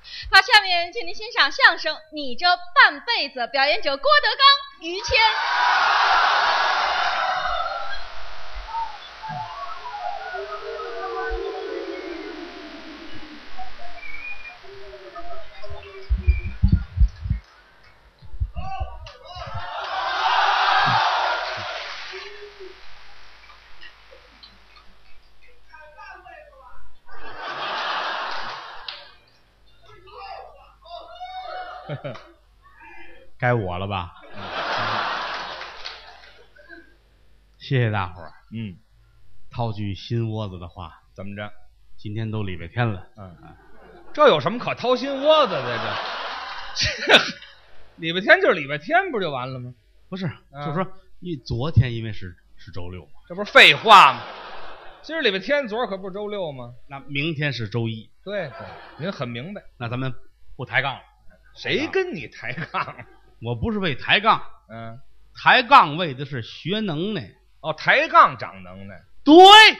好，下面请您欣赏相声《你这半辈子》，表演者郭德纲、于谦。 该我了吧？谢谢大伙儿。套句新窝子的话， 怎么着？ 今天都礼拜天了。 这有什么可掏心窝子的？这礼拜天就是礼拜天，不就完了吗？ 不是，就说昨天因为是周六嘛， 这不是废话吗？今儿礼拜天，昨儿可不是周六吗？ 那明天是周一。 对，您很明白。 那咱们不抬杠了。 谁跟你抬杠？ 我不是为抬杠， 抬杠为的是学能耐。 哦，抬杠长能耐。 对，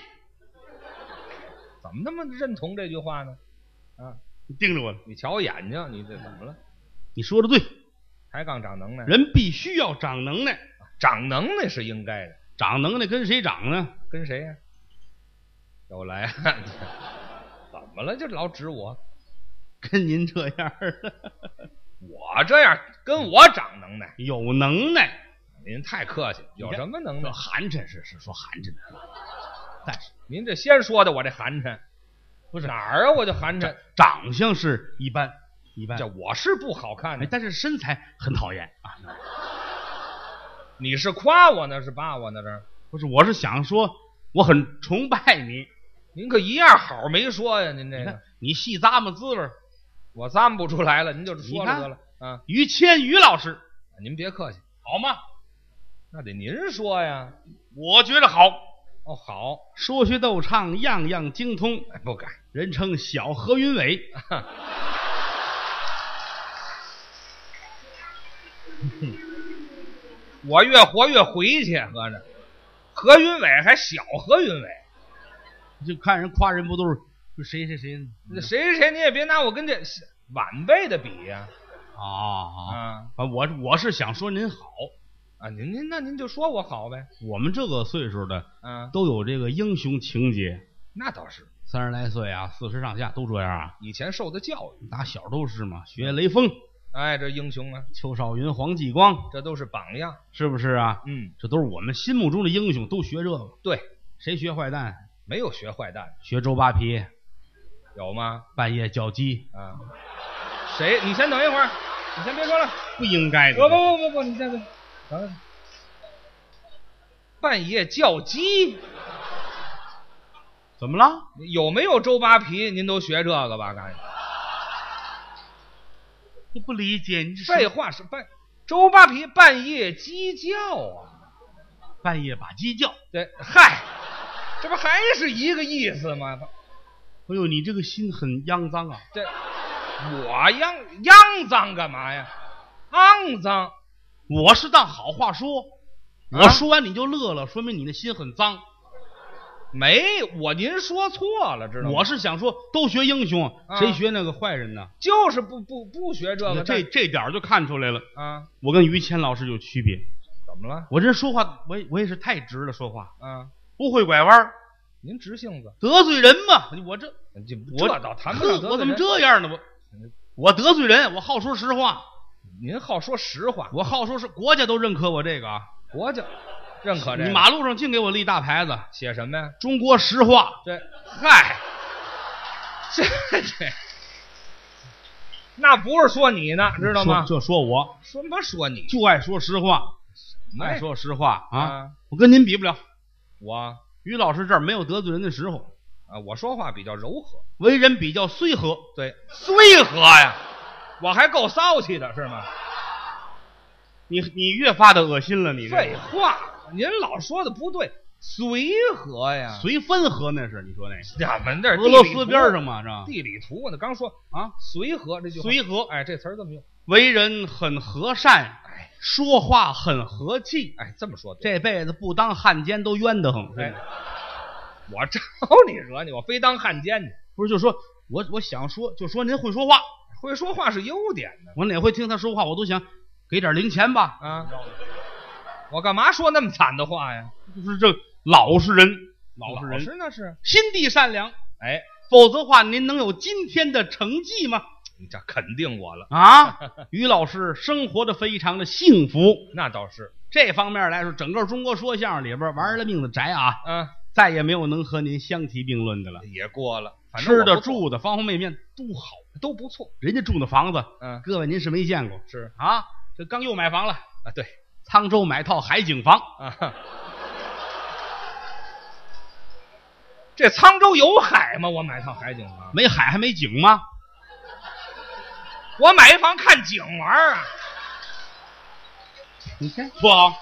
怎么那么认同这句话呢？ 你盯着我了， 你瞧我眼睛，你这怎么了？ 你说的对， 抬杠长能耐， 人必须要长能耐， 长能耐是应该的。 长能耐跟谁长呢？ 跟谁呀？又来啊！怎么了？就老指我？ 跟您这样的， 我这样跟我长能耐， 有能耐。 您太客气，有什么能耐？ 寒碜是说寒碜的，但是您这先说的我这寒碜， 不是哪儿啊？我就寒碜， 长相是一般， 这我是不好看的， 但是身材很讨厌啊。 你是夸我呢，是骂我呢？这不是，我是想说，我很崇拜你。 您可一样好没说呀？您这个， 你细咂摸滋味， 我咂摸不出来了，您就说了得了啊。 于谦于老师， 您别客气， 好吗？ 那得您说呀。 我觉得好。 哦，好， 说学逗唱样样精通， 不改， 人称小何云伟。 我越活越回去，合着何云伟还小何云伟， 就看人夸人不都是谁谁谁呢？ 那谁谁你也别拿我跟这晚辈的比呀。 我是想说您好啊，您就说我好呗。 我们这个岁数的，都有这个英雄情节。 那倒是 ，30来岁啊，40上下都这样啊。 以前受的教育， 打小都是嘛，学雷锋。 哎，这英雄啊， 邱少云、黄继光， 这都是榜样， 是不是啊？这都是我们心目中的英雄，都学这个。 对， 谁学坏蛋？ 没有学坏蛋， 学周扒皮， 有吗？ 半夜叫鸡啊？谁？你先等一会儿，你先别说了， 不应该的。 不，你先别，等。半夜叫鸡， 怎么了？ 有没有周扒皮？您都学这个吧？赶紧。 我不理解，你废话是周扒皮半夜鸡叫啊， 半夜把鸡叫。 对，嗨，这不还是一个意思吗？ 哎呦，你这个心很肮脏啊！ 这我肮脏干嘛呀？肮脏， 我是当好话说，我说完你就乐了，说明你的心很脏。 没您说错了，知道吗？ 我是想说，都学英雄，谁学那个坏人呢？ 就是不学这个， 这点就看出来了啊！ 我跟于谦老师有区别。 怎么了？ 我这说话，我也是太直了，说话不会拐弯。 您直性子， 得罪人嘛？我倒谈不上得罪人。 我怎么这样呢？我得罪人，我好说实话。 您好说实话， 我好说是国家都认可我这个啊， 国家。认可这个， 你马路上净给我立大牌子， 写什么呀？ 中国实话。 这，嗨，这，那不是说你呢，知道吗？ 这说我什么说你？ 就爱说实话，爱说实话啊！我跟您比不了， 我于老师这儿没有得罪人的时候啊，我说话比较柔和， 为人比较随和。 对，随和呀，我还够骚气的是吗？ 你越发的恶心了，你这废话。您老说的不对，随和呀， 随分和那是你说那个， 咱们这俄罗斯边上嘛，是吧？ 地理图我刚说啊，随和这句话， 随和， 哎，这词儿这么用， 为人很和善， 哎， 说话很和气， 哎，这么说， 这辈子不当汉奸都冤得很。 哎，我招你惹你，我非当汉奸去， 不是就说我想说，就说您会说话， 会说话是优点的。 我哪回听他说话，我都想给点零钱吧。 啊，我干嘛说那么惨的话呀？ 就是这老实人，老实人是那是， 心地善良。 哎， 否则话，您能有今天的成绩吗？ 你这肯定我了啊！于老师生活的非常的幸福， 那倒是。 这方面来说，整个中国说相声里边玩了命的宅啊，再也没有能和您相提并论的了。 也过了，反正吃的住的方方面面都好， 都不错。 人家住的房子，各位您是没见过， 是啊，这刚又买房了啊，对， 沧州买套海景房啊。这沧州有海吗？我买套海景房， 没海还没景吗？ 我买一房看景玩啊！ 你看不好，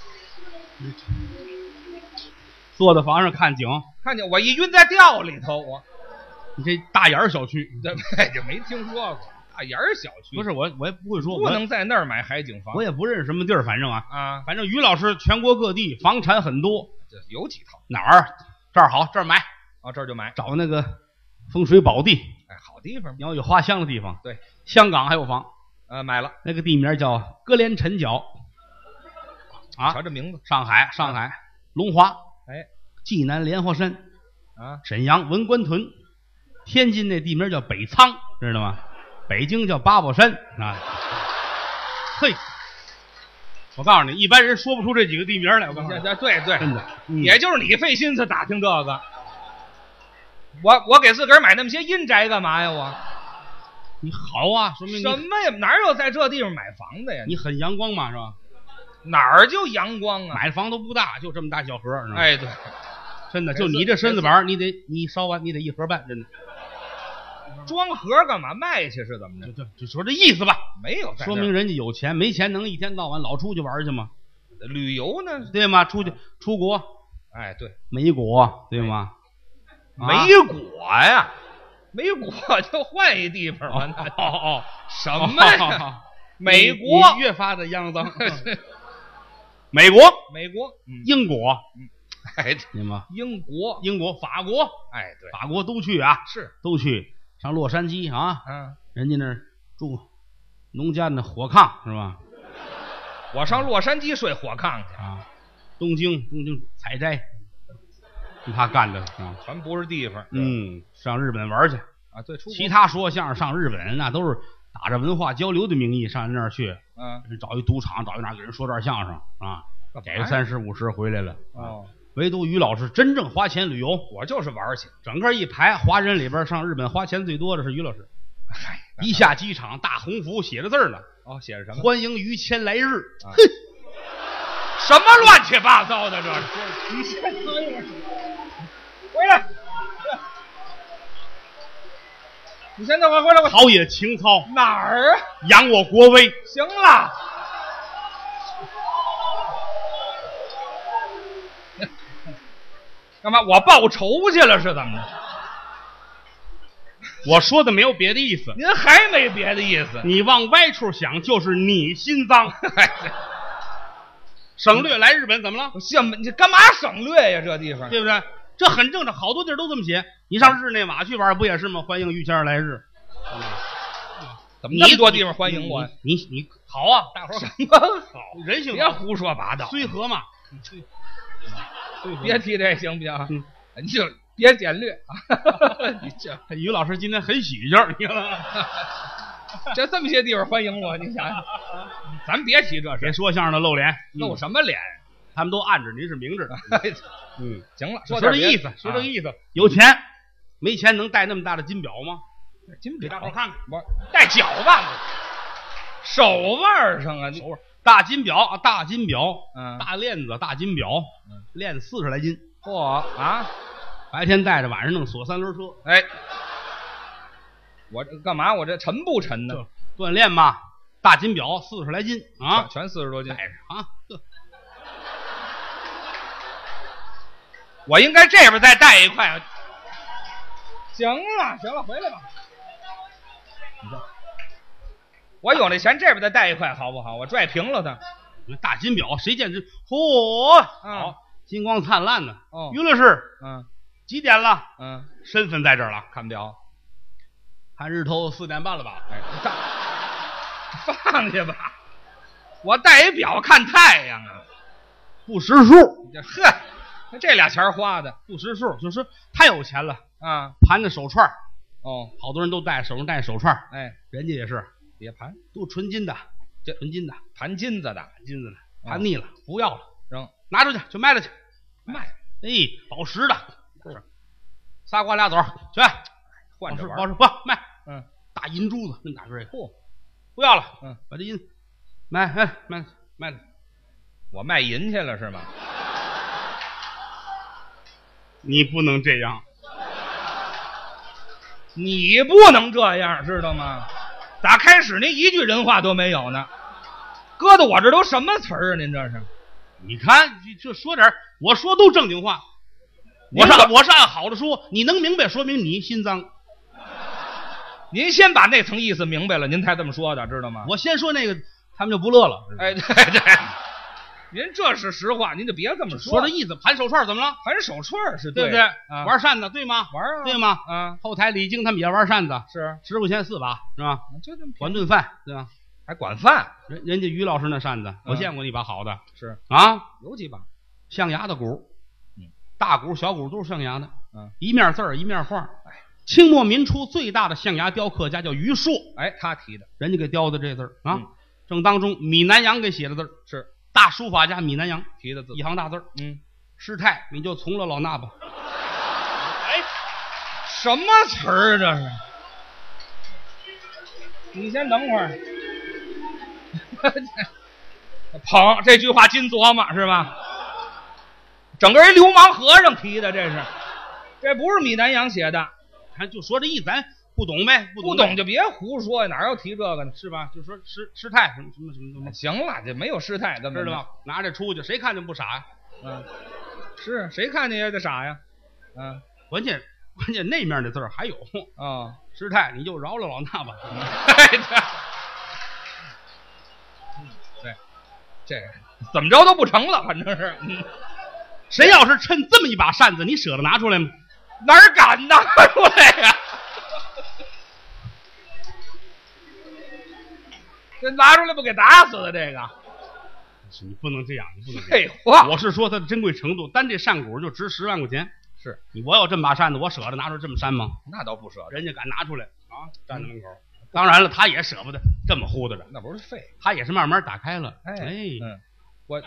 坐在房上看景， 看见我一晕在吊里头， 你这大眼小区， 对，就没听说过大眼小区。 不是我也不会说， 不能在那儿买海景房， 我也不认识什么地儿，反正于老师全国各地房产很多， 有几套哪儿这儿好，这儿买啊，这儿就买， 找那个风水宝地， 哎，好地方， 你要有花香的地方， 对， 香港还有房， 买了， 那个地名叫歌连臣角。啊， 瞧这名字， 上海龙华， 哎， 济南莲花山， 啊， 沈阳文官屯，天津那地名叫北仓，知道吗？北京叫八宝山啊。嘿，我告诉你，一般人说不出这几个地名来。我告诉你， 对， 真的， 也就是你费心思打听这个。我给自个儿买那么些阴宅干嘛呀？ 你好啊，说明你什么呀？哪有在这地方买房的呀？ 你很阳光嘛，是吧？ 哪儿就阳光啊？ 买房都不大，就这么大小盒，是吧？ 哎，对， 真的，就你这身子板，你烧完你得1盒半，真的。 装盒干嘛？卖去是怎么着？ 就说这意思吧。 没有， 说明人家有钱，没钱能一天到晚老出去玩去吗？ 旅游呢？ 对吗？出国， 哎，对， 美国，对吗？ 美国呀，美国就换一地方嘛。什么呀？美国你越发的肮脏。美国，英国， 哎， 对吗？ 英国， 法国， 哎，对， 法国都去啊， 是都去。上洛杉矶啊，人家那儿住农家的火炕是吧？ 我上洛杉矶睡火炕去啊。东京采摘，跟他干的啊， 全不是地方。 上日本玩去啊，对， 其他说相声上日本那都是打着文化交流的名义上那儿去，找一赌场，找一哪给人说段相声啊，给个30、50回来了。 哦， 唯独于老师真正花钱旅游， 我就是玩去。 整个一排华人里边上日本花钱最多的是于老师。一下机场，大红幅写着字呢。 哦，写着什么？ 欢迎于谦来日。 哼，什么乱七八糟的这是？你先等一会儿，回来。你先等会儿回来， 陶冶情操。 哪儿啊？ 扬我国威。 行了。干嘛？我报仇去了是怎么着？ 我说的没有别的意思。 您还没别的意思？ 你往歪处想，就是你心脏。省略来日本怎么了？ 你干嘛省略呀？这地方对不对？这很正常，好多地儿都这么写。你上日内瓦去玩不也是吗？欢迎于谦来日。 怎么那么多地方欢迎我？ 你好啊，大伙儿什么好？ 人性别胡说八道。 随和嘛。 别提这行不行？你就别简略啊！你这于老师今天很喜庆，你看， 这么些地方欢迎我，你想想，咱别提这事。 别说相声的露脸， 露什么脸？ 他们都暗着，您是明着。 行了， 说这意思，说这个意思。有钱没钱能戴那么大的金表吗？ 金表， 给大伙看看， 我戴脚腕子，手腕上啊， 手腕大金表啊，大金表， 大链子，大金表，链子40来斤。 嚯啊！ 白天带着，晚上弄锁3轮车。 哎，我这干嘛？我这沉不沉呢？ 锻炼嘛，大金表40来斤啊， 全40多斤， 带着啊。 我应该这边再带一块。行了，回来吧。我有那钱，这边再带一块好不好？我拽平了它。 大金表谁见之？嚯，好，金光灿烂呢。于老师，几点了？身份在这儿了。 看表。 看日头4点半了吧？ 哎，放下吧，我带一表看太阳啊。 不识数， 呵，这俩钱花的不识数，就是太有钱了啊！ 盘的手串哦， 好多人都手上戴手串哎， 人家也是别盘， 都纯金的， 这纯金的， 盘金子的， 金子的，盘腻了不要了， 扔拿出去就卖了去， 卖。 哎，宝石的，是仨瓜俩枣去， 换着玩宝石不卖，大银珠子那哪是这个？不要了，把这银卖了。 我卖银去了是吗？ 你不能这样， 你不能这样，知道吗？打开始您一句人话都没有呢，搁到我这都什么词儿啊？您这是？ 你看这说点我说都正经话，我是按好的说，你能明白，说明你心脏。 您先把那层意思明白了，您才这么说的，知道吗？ 我先说那个，他们就不乐了。 哎，对，您这是实话，您就别这么说这意思。盘手串怎么了？ 盘手串是对不对？玩扇子对吗？ 玩啊， 对吗？后台李菁他们也玩扇子， 是 10块钱4把，是吧？ 就这么管顿饭，对吧？ 还管饭？ 人家于老师那扇子，我见过一把好的， 是啊， 有几把象牙的鼓，大鼓小鼓都是象牙的，一面字儿一面画。清末民初最大的象牙雕刻家叫于硕， 哎，他提的， 人家给雕的这字儿啊，正当中米南阳给写的字儿，是大书法家米南阳提的字， 一行大字儿。师太，你就从了老衲吧。 哎，什么词儿这是？你先等会儿。捧这句话金琢磨是吧？整个一流氓和尚提的，这不是米南阳写的。 就说这意思，咱不懂呗， 不懂就别胡说，哪要提这个呢？ 是吧？就说师太什么东西。 行了，这没有师太，知道吧？拿着出去，谁看见不傻呀？ 是谁看见也得傻呀？ 关键那面的字还有啊， 师太，你就饶了老衲吧。 对，这怎么着都不成了，反正是。 谁要是趁这么一把扇子，你舍得拿出来吗？ 哪儿敢拿出来呀？这拿出来不给打死的？这个， 你不能这样，你不能。 废话， 我是说它的珍贵程度，单这扇骨就值10万块钱。 是我有这么把扇子，我舍得拿出这么扇吗？ 那倒不舍得， 人家敢拿出来啊，站在门口。当然了，他也舍不得这么糊的着， 那不是废， 他也是慢慢打开了。 我。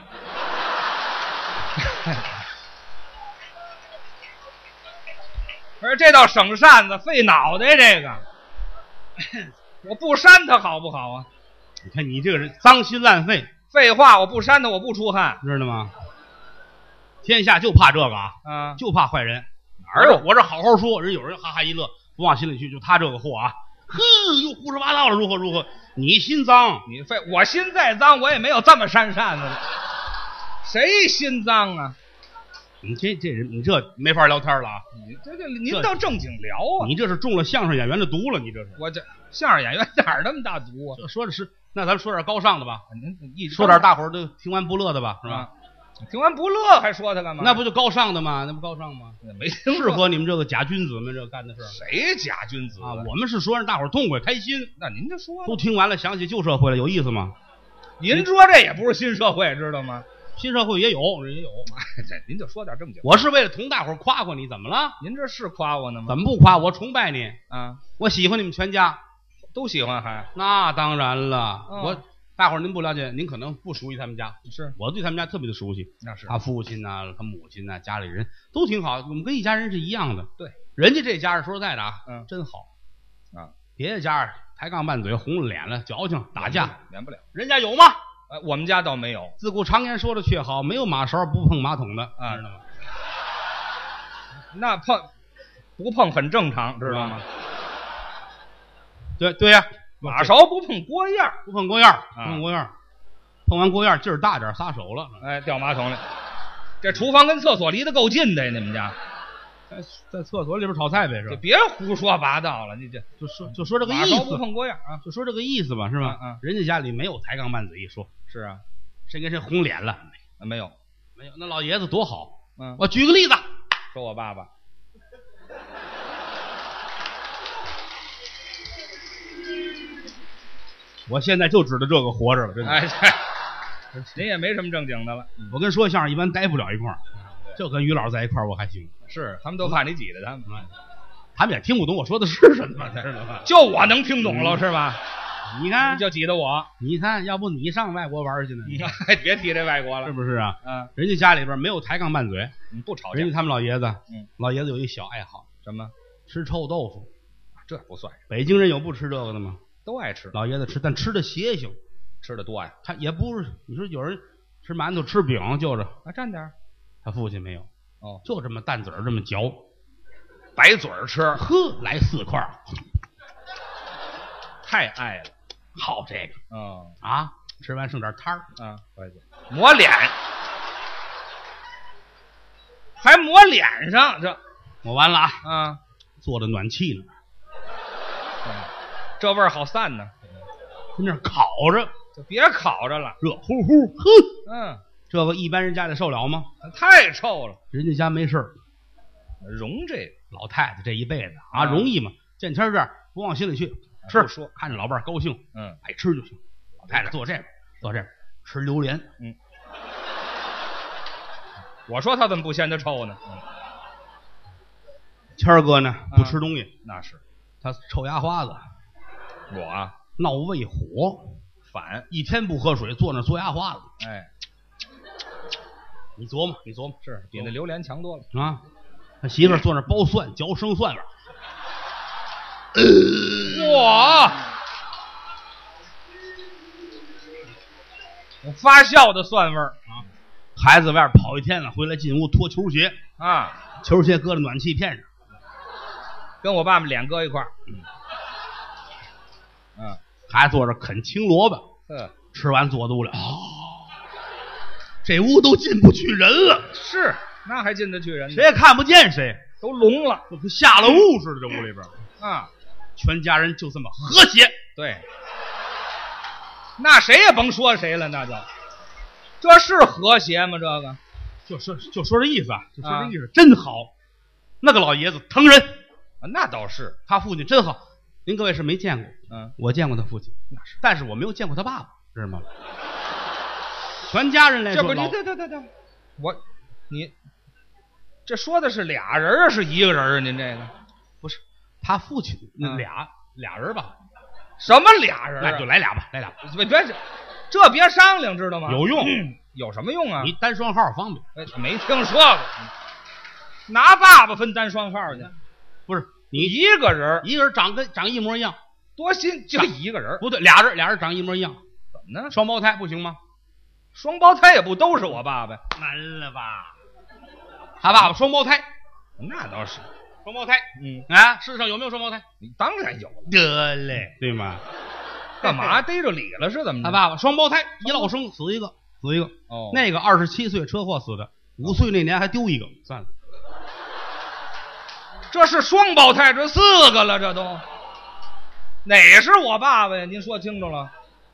可是这倒省扇子费脑袋，这个我不扇它好不好啊？ 你看你这个人脏心烂肺。 废话，我不扇它我不出汗， 知道吗？天下就怕这个啊，就怕坏人。 哪有？ 我这好好说，有人哈哈一乐，不往心里去，就他这个货啊，又胡说八道了，如何？你心脏， 我心再脏，我也没有这么扇扇子的。谁心脏啊？ 你这人，你这没法聊天了啊！ 您倒正经聊啊！ 你这是中了相声演员的毒了，你这是。 我这相声演员哪儿那么大毒啊？ 说的是，那咱说点高尚的吧。 您说点大伙儿都听完不乐的吧，是吧？ 听完不乐还说他干嘛？ 那不就高尚的吗？那不高尚吗？ 没适合你们这个假君子们这干的事。 谁假君子啊？我们是说让大伙儿痛快开心。 那您就说， 都听完了，想起旧社会了，有意思吗？ 您说这也不是新社会，知道吗？ 新社会也有。 这您就说点正经。 我是为了同大伙儿夸夸你，怎么了？ 您这是夸我呢吗？ 怎么不夸我？崇拜你啊！ 我喜欢你们全家， 都喜欢还？ 那当然了，大伙儿您不了解，您可能不熟悉他们家。 是我对他们家特别的熟悉。 那是他父亲呐，他母亲呐，家里人都挺好，我们跟一家人是一样的。 对， 人家这家人说实在的真好啊。 别的家抬杠拌嘴，红了脸了，矫情打架， 免不了。 人家有吗？ 我们家倒没有。 自古常言说的却好，没有马勺不碰马桶的，知道吗？ 那不碰很正常，知道吗？ 对呀， 马勺不碰锅沿， 不碰锅沿，碰完锅沿劲儿大点，撒手了， 掉马桶里。这厨房跟厕所离得够近的，你们家在厕所里边炒菜呗，是吧？ 别胡说八道了，你这就说这个意思。 马勺不碰锅沿啊， 就说这个意思吧，是吧？人家家里没有抬杠拌嘴一说。 是啊， 谁跟谁红脸了？ 没有， 那老爷子多好。我举个例子， 说我爸爸。 我现在就知道这个活着了，真的。 哎，您也没什么正经的了。 我跟说相声一般待不了一块儿，就跟于老师在一块儿我还行。 是，他们都怕你挤着他们， 他们也听不懂我说的是什么，知道吧？ 就我能听懂了，是吧？ 你看， 就挤得我。 你看，要不你上外国玩去呢？ 别提这外国了， 是不是啊？ 嗯， 人家家里边没有抬杠拌嘴， 不吵架。 人家他们老爷子， 嗯， 老爷子有一小爱好， 什么？ 吃臭豆腐。 这不算， 北京人有不吃这个的吗？ 都爱吃。 老爷子吃，但吃的邪性， 吃的多呀。 他也不是，你说有人吃馒头吃饼就着， 蘸点。 他父亲没有， 哦， 就这么淡嘴这么嚼， 白嘴吃， 呵，来4块， 太爱了， 好这个，啊，吃完剩点摊儿啊，抹脸，还抹脸上，这抹完了啊， 坐着暖气呢， 这味儿好散呢， 跟那烤着， 就别烤着了， 热乎乎，呵，这个一般人家里受了吗？ 太臭了， 人家家没事儿， 容这个老太太这一辈子啊，容易吗？见天这样不往心里去，吃说看着老伴儿高兴，爱吃就行。老太太坐这边，坐这边吃榴莲， 我说他怎么不嫌它臭呢？ 谦儿哥呢不吃东西， 那是他臭牙花子， 我啊闹胃火， 反一天不喝水，坐那嘬牙花子。 哎， 你琢磨， 是比那榴莲强多了啊！他媳妇儿坐那剥蒜，嚼生蒜味儿。 我发酵的蒜味儿啊！孩子外边跑一天了，回来进屋脱球鞋啊， 球鞋搁在暖气片上， 跟我爸爸脸搁一块儿。 孩子坐着啃青萝卜，吃完坐肚里，这屋都进不去人了。 是，那还进得去人呢？ 谁也看不见谁， 都聋了， 就跟下了雾似的。这屋里边啊， 全家人就这么和谐。 对，那谁也甭说谁了，那就这是和谐吗？这个就说这意思啊，就说这意思，真好。那个老爷子疼人， 那倒是， 他父亲真好。您各位是没见过，我见过他父亲， 那是， 但是我没有见过他爸爸，知道吗？全家人来说， 这不，对，你这说的是俩人啊，是一个人啊？您这个不是他父亲那俩人吧？ 什么俩人？ 那就来俩吧，来俩。 别这别商量，知道吗？ 有用， 有什么用啊？ 你单双号方便。 没听说过，拿爸爸分单双号去？ 不是你一个人长一模一样， 多新，就一个人。 不对，俩人长一模一样， 怎么呢？ 双胞胎不行吗？ 双胞胎也不都是我爸爸， 难了吧？他爸爸双胞胎， 那倒是双胞胎。啊，世上有没有双胞胎？ 当然有， 得嘞，对吗？ 干嘛逮着理了是怎么着？ 他爸爸双胞胎，一落生死一个。哦，那个27岁车祸死的，5岁那年还丢一个，算了。 这是双胞胎，这4个了，这都哪是我爸爸呀？您说清楚了。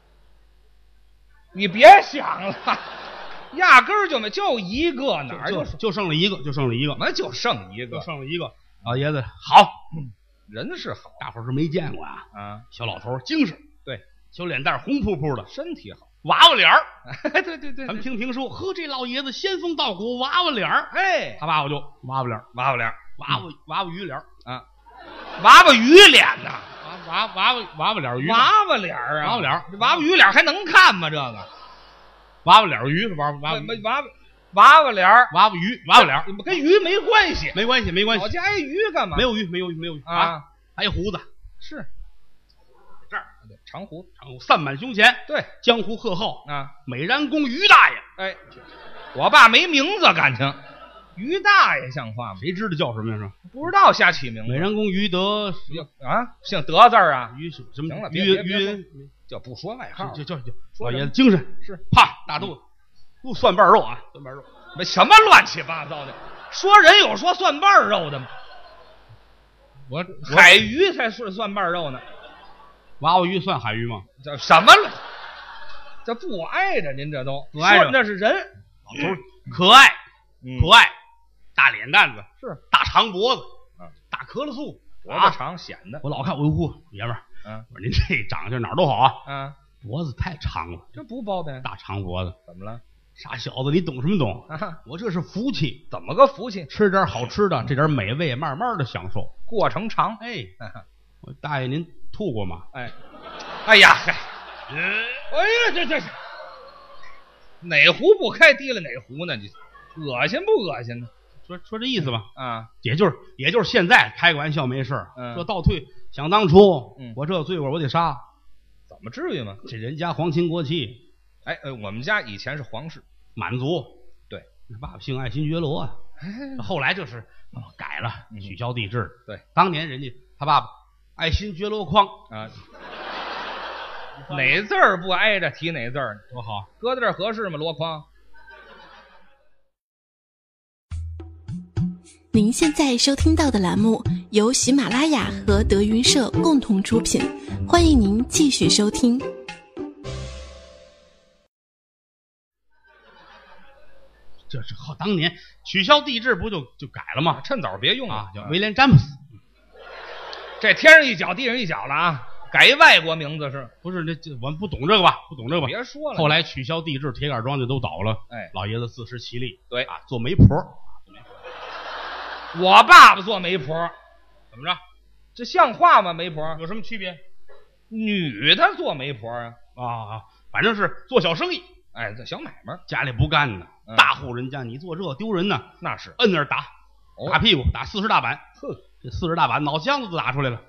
你别想了，压根儿就没，就一个，哪儿就剩了一个， 怎么就剩一个？ 剩了一个。老爷子好， 人是好， 大伙儿是没见过啊。小老头精神， 对， 小脸蛋红扑扑的， 身体好， 娃娃脸儿。 对， 咱们听评说，呵，这老爷子仙风道骨，娃娃脸儿。 哎， 他爸爸就娃娃脸， 娃娃鱼脸啊，娃娃鱼脸呐。 娃娃脸鱼， 娃娃脸啊， 娃娃脸， 娃娃鱼脸还能看吗？这个娃娃脸鱼，娃娃脸， 娃娃脸， 跟鱼没关系， 没关系。 老家挨鱼干嘛？ 没有鱼啊，还有胡子， 是这儿长胡散满胸前， 对， 江湖贺号啊， 美髯公于大爷。 哎，我爸没名字，感情。于大爷像话吗？ 谁知道叫什么呀？是不知道瞎起名字。 美髯公于德啊，姓德字啊？ 于什么？ 行了， 于就不说外号， 就老爷子精神是胖大肚子，不蒜瓣肉啊，蒜瓣肉， 没什么乱七八糟的。说人有说蒜瓣肉的吗？我海鱼才是蒜瓣肉呢。 娃娃鱼算海鱼吗？ 这什么了？这不挨着您这都不挨着， 那是人， 老头可爱，大脸蛋子是大长脖子，大咳嗽素， 脖子长显的。 我老看，我呼爷们儿， 我说您这长相哪儿都好啊，脖子太长了， 这不包的， 大长脖子。 怎么了？ 傻小子，你懂什么懂？我这是福气， 怎么个福气？ 吃点好吃的，这点美味慢慢的享受， 过程长。 哎，我大爷您吐过吗？ 哎呀，嗨，哎呀，这哪壶不开提了哪壶呢？你恶心不恶心呢？ 说这意思吧，也就是现在开个玩笑没事说倒退，想当初，我这罪过我得杀， 怎么至于吗？ 这人家皇亲国戚， 我们家以前是皇室， 满族， 对， 爸爸姓爱新觉罗啊，后来就是改了，取消帝制， 对， 当年人家他爸爸爱新觉罗匡哪字儿不挨着提哪字儿， 多好， 搁在这儿合适吗？箩筐。 您现在收听到的栏目由喜马拉雅和德云社共同出品，欢迎您继续收听。 这是当年取消帝制不就改了吗？ 趁早别用了叫威廉詹姆斯。 这天上一脚地上一脚了啊！改一外国名字是不是？这我们不懂这个吧？不懂这个吧？ 别说了。 后来取消帝制，铁杆庄稼都倒了。老爷子自食其力。 对做媒婆。 我爸爸做媒婆， 怎么着？ 这像话吗？媒婆有什么区别？ 女的做媒婆反正是做小生意。 这小买卖， 家里不干呢，大户人家你做这丢人呢。 那是摁那儿打，打屁股，打40大板。这40大板脑浆子都打出来了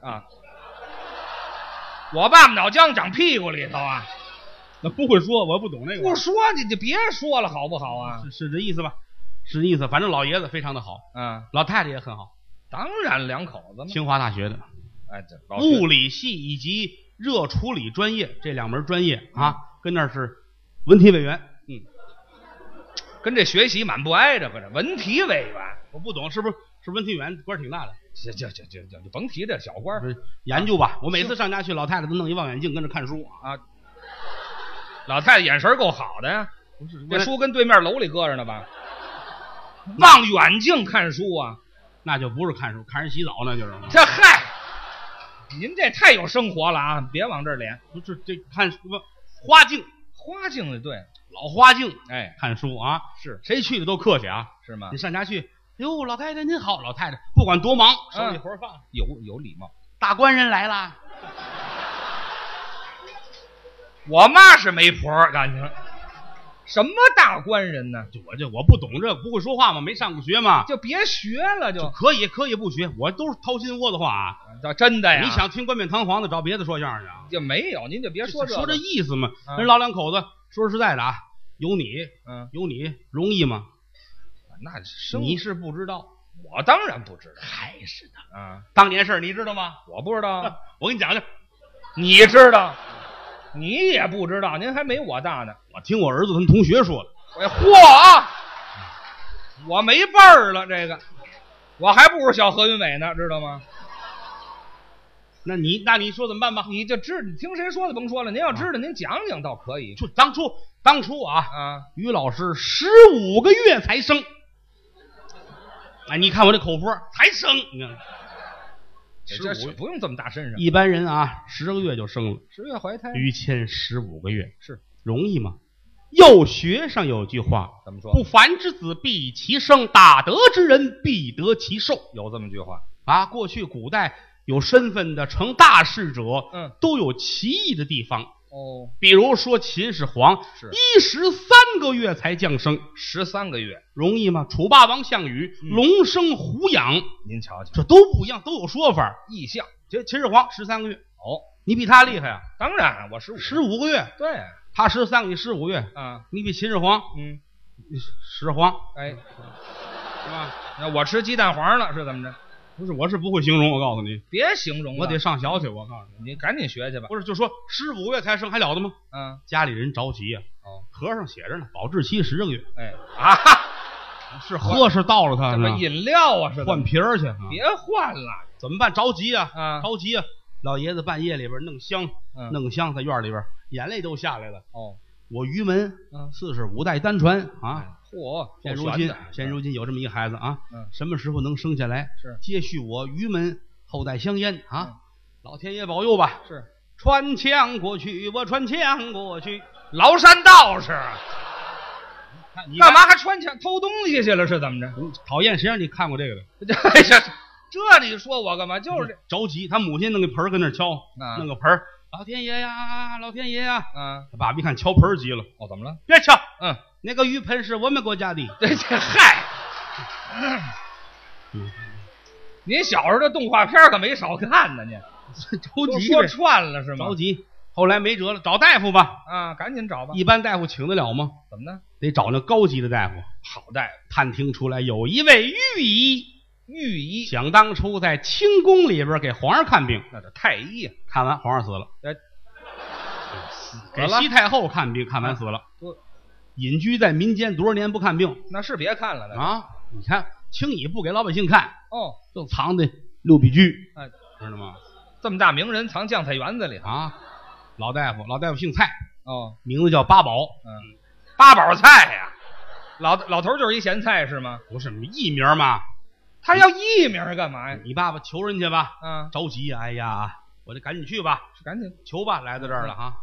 我爸爸脑浆长屁股里头啊。 那不会说，我不懂那个。 不说你就别说了，好不好啊？ 是这意思吧？是这意思。反正老爷子非常的好，老太太也很好。 当然两口子嘛。 清华大学的， 这物理系以及热处理专业这2门专业跟那是文体委员。 跟这学习蛮不挨着，可是文体委员， 我不懂，是不是文体委员官挺大的？ 就甭提这小官研究吧。我每次上家去，老太太都弄一望远镜跟着看书老太太眼神够好的呀， 不是这书跟对面楼里搁着呢吧？望远镜看书啊， 那就不是看书，看人洗澡那就是。 这嗨，您这太有生活了啊！别往这儿连， 不是这看什么花镜的对， 老花镜看书是谁去的都客气是吗？ 你上家去，哟，老太太您好，老太太不管多忙，手里活放有礼貌。 大官人来了， 我妈是媒婆，感情什么大官人呢？ 我不懂这不会说话吗？没上过学吗？ 就别学了，就可以不学，我都是掏心窝子话真的呀！ 你想听冠冕堂皇的，找别的说相声去就没有，您就别说说这意思嘛。人老两口子说实在的有你容易吗？ 那你是不知道， 我当然不知道， 还是的当年事你知道吗？ 我不知道， 我跟你讲讲， 你知道。你也不知道，您还没我大呢。 我听我儿子他们同学说的。 嚯我没辈儿了，这个我还不如小何云伟呢，知道吗？ 那你说怎么办吧？ 你就你听谁说的甭说了，您要知道您讲讲倒可以。 就当初于老师15个月才生。你看我这口播才生，你看。 这不用这么大身上， 一般人10个月就生了 ，10月怀胎。 于谦15个月是容易吗？幼学上有句话怎么说？ 不凡之子必以其生，大德之人必得其寿。 有这么句话过去古代有身份的成大事者，都有奇异的地方比如说秦始皇13个月才降生 ，13个月容易吗？楚霸王项羽龙生虎养， 您瞧瞧， 这都不一样，都有说法。 异象， 这秦始皇13个月你比他厉害啊？ 当然，我15 个月， 对， 他13个，你15个月你比秦始皇始皇是吧？ 那我吃鸡蛋黄了是怎么着？ 不是，我是不会形容，我告诉你， 别形容了， 我得上学去。我告诉你，你赶紧学去吧。 不是，就说15个月才生还了得吗？家里人着急呀。盒上写着呢，保质期10个月。是喝是倒了它？ 什么饮料啊？是换瓶儿去？ 别换了， 怎么办？着急啊！着急啊！老爷子半夜里边弄香，在院里边眼泪都下来了。我于门45代单传现如今有这么一孩子什么时候能生下来？ 是接续我于门后代香烟老天爷保佑吧。 是穿墙过去，我穿墙过去。 崂山道士， 你干嘛还穿墙偷东西去了？是怎么着？ 讨厌，谁让你看过这个的？ 这你说我干嘛？就是着急，他母亲弄个盆儿跟那儿敲， 啊弄个盆儿，老天爷呀，老天爷呀！ 啊， 他爸爸一看敲盆儿急了， 哦，怎么了？ 别敲， 嗯， 那个浴盆是我们国家的。 这嗨，您小时候的动画片可没少看呢，您着急说呗， 串了是吗？ 着急。后来没辙了，找大夫吧。 啊，赶紧找吧。 一般大夫请得了吗？ 怎么呢？ 得找那高级的大夫。 好大夫， 探听出来有一位御医， 御医， 想当初在清宫里边给皇上看病， 那叫太医啊。 看完皇上死了。给西太后看病，看完死了。隐居在民间多少年不看病那是别看了啊！你看轻易不给老百姓看， 哦， 就藏在六必居， 哎， 知道吗？ 这么大名人藏酱菜园子里啊！老大夫姓蔡， 哦， 名字叫八宝， 八宝菜呀。老头就是一咸菜是吗？ 不是艺名嘛？ 他要艺名干嘛呀？ 你爸爸求人去吧， 啊， 着急呀！哎呀，我得赶紧去吧， 赶紧求吧，来到这儿了哈。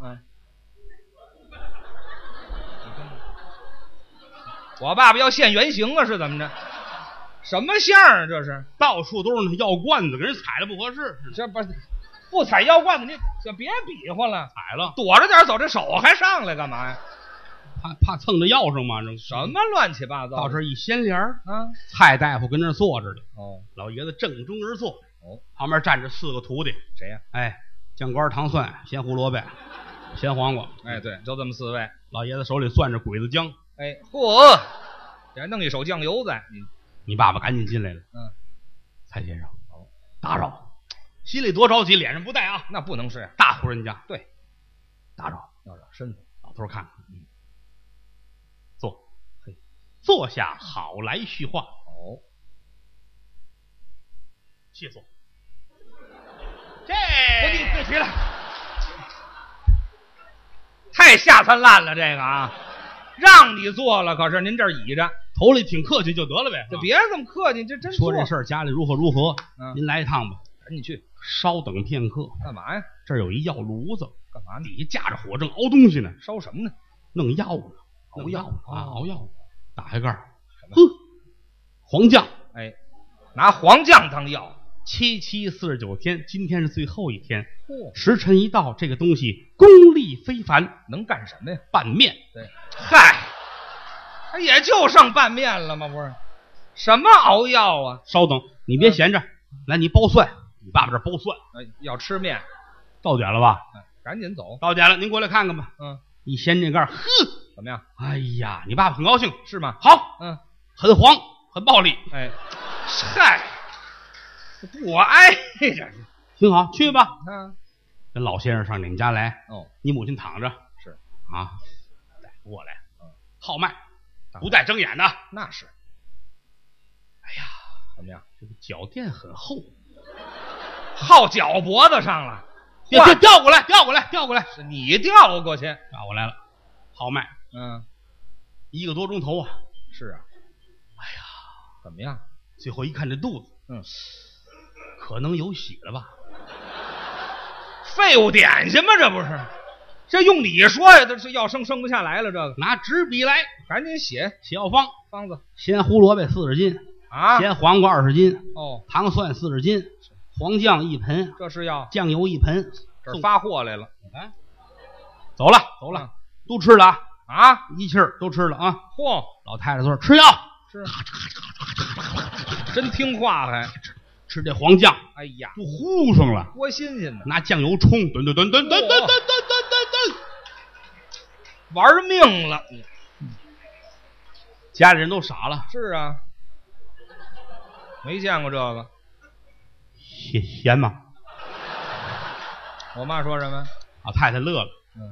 我爸爸要现原形啊，是怎么着？什么相啊？这是到处都是那药罐子，给人踩了不合适。 这不踩药罐子，你就别比划了， 踩了， 躲着点走，这手还上来干嘛呀？ 怕蹭着药上嘛？这什么乱七八糟？ 到这儿一掀帘儿啊， 蔡大夫跟那儿坐着呢。 哦， 老爷子正中而坐。 哦， 旁边站着4个徒弟。 谁呀？ 哎，酱瓜、糖蒜、咸胡萝卜、咸黄瓜。 哎，对，就这么4位。 老爷子手里攥着鬼子姜。 哎，嚯，这还弄一手酱油在。 你爸爸赶紧进来了。蔡先生，打扰，心里多着急，脸上不带啊。 那不能是大户人家。 对， 打扰， 要找身份。 老头看看，坐，坐下，好来叙话。 哦， 谢坐。这别提了， 太下三滥了，这个啊，让你做了，可是您这儿倚着， 头里挺客气就得了呗， 就别这么客气，这真说这事儿家里如何如何，您来一趟吧。 赶紧去， 稍等片刻。 干嘛呀？ 这儿有一药炉子， 干嘛呢？ 底下架着火正熬东西呢， 烧什么呢？ 弄药呢， 熬药啊，熬药。打开盖儿，黄酱， 哎，拿黄酱当药。 7期49天，今天是最后一天。 时辰一到，这个东西功力非凡， 能干什么呀？ 拌面。 对，嗨，他也就剩拌面了吗？不是，什么熬药啊？ 稍等，你别闲着，来，你剥蒜。你爸爸这剥蒜， 要吃面， 到点了吧？ 赶紧走。 到点了，您过来看看吧。一掀这盖儿， 怎么样？ 哎呀，你爸爸很高兴， 是吗？ 好，很黄，很暴力。 哎，嗨，不挨着， 挺好，去吧。跟老先生上你们家来。你母亲躺着。 是啊，过来。号脉，不带睁眼的。 那是。 哎呀， 怎么样？ 这个脚垫很厚， 耗脚脖子上了。 调过来，调过来，调过来。 是你调过去， 调过来了。号脉，1个多钟头啊。 是啊。 哎呀， 怎么样？ 最后一看这肚子，可能有血了吧？ 废物点心吗？这不是？这用你说呀，这是要生不下来了。这个拿纸笔来， 赶紧写药方子。 咸胡萝卜40斤啊， 咸黄瓜20斤糖蒜40斤，黄酱1盆， 这是要酱油1盆。 这发货来了。 走了，都吃了啊！ 一气儿都吃了啊！ 嚯， 老太太说吃药， 是，真听话还吃这黄酱。 哎呀， 都糊上了， 多新鲜呢！ 拿酱油冲，吨， 玩命了。 家里人都傻了。 是啊，没见过这个。 咸吗？ 我妈说什么？ 老太太乐了。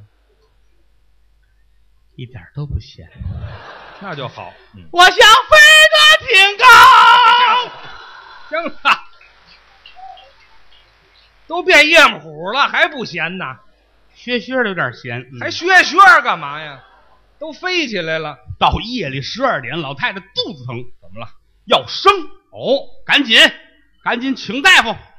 一点都不咸。 那就好。 我想飞得挺高。 行了，都变夜幕虎了，还不咸呢？ 削的有点咸， 还削干嘛呀？都飞起来了。 到夜里12点，老太太肚子疼， 怎么了？ 要生。赶紧请大夫。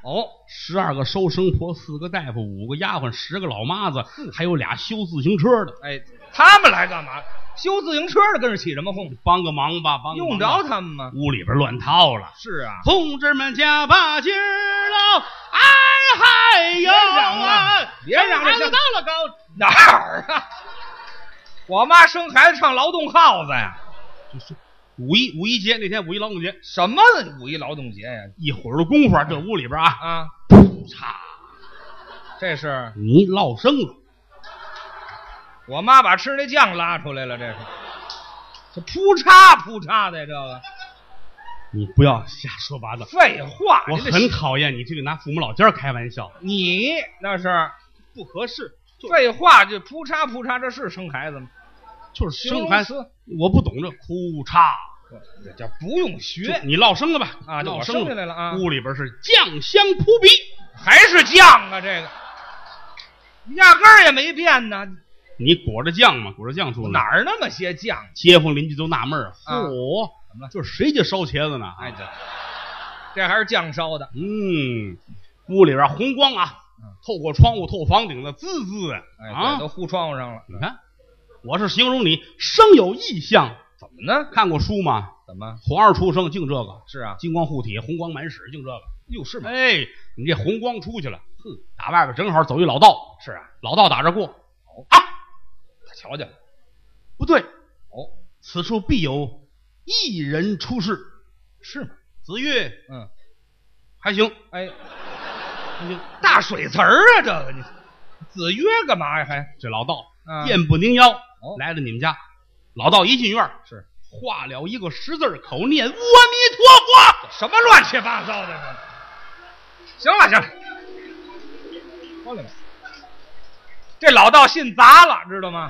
哦 ，12个收生婆，4个大夫，5个丫鬟，10个老妈子，还有俩修自行车的。 哎，他们来干嘛？修自行车的跟着起什么哄？ 帮个忙吧，帮个忙吧。 用着他们吗？ 屋里边乱套了。 是啊， 同志们加把劲儿喽！哎嗨哟！ 别嚷了， 到了高哪儿啊？我妈生孩子唱劳动号子呀。 就是五一节那天，五一劳动节， 什么五一劳动节呀？ 一会儿的功夫，这屋里边啊， 擦， 这是你落生了。 我妈把吃那酱拉出来了，这扑嚓的这个。 你不要瞎说八道， 废话， 我很讨厌你这个拿父母老家开玩笑， 你那是不合适。 废话，就扑嚓，这是生孩子吗？ 就是生孩子，我不懂这哭嚓， 这叫不用学。 你落生了吧？ 啊， 落生下来了啊！ 屋里边是酱香扑鼻， 还是酱啊？这个压根儿也没变呢。 你裹着酱嘛，裹着酱出来， 哪儿那么些酱？ 街坊邻居都纳闷儿，嚯， 怎么了？ 就是谁家烧茄子呢？ 哎，这还是酱烧的。 屋里边红光啊，透过窗户透房顶的滋滋的， 哎，都糊窗户上了。 你看，我是形容你生有异象。 怎么呢？ 看过书吗？ 怎么？ 皇上出生净这个？是啊， 金光护体，红光满室，净这个。 哟，是吗？ 哎，你这红光出去了，打外边正好走一老道。 是啊， 老道打着过。啊， 他瞧见了。 不对。此处必有一人出世。 是吗？ 子越，还行。 哎， 还行。 大水词儿啊，这个你子越干嘛呀？还这老道电不宁腰，来了你们家。老道一进院是画了一个10字口，念阿弥陀佛。 什么乱七八糟的呢？行了，过来吧。这老道信砸了，知道吗？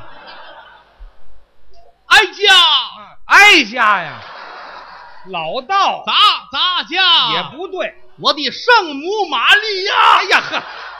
哀家呀，老道砸家也不对， 我的圣母玛利亚。 哎呀呵，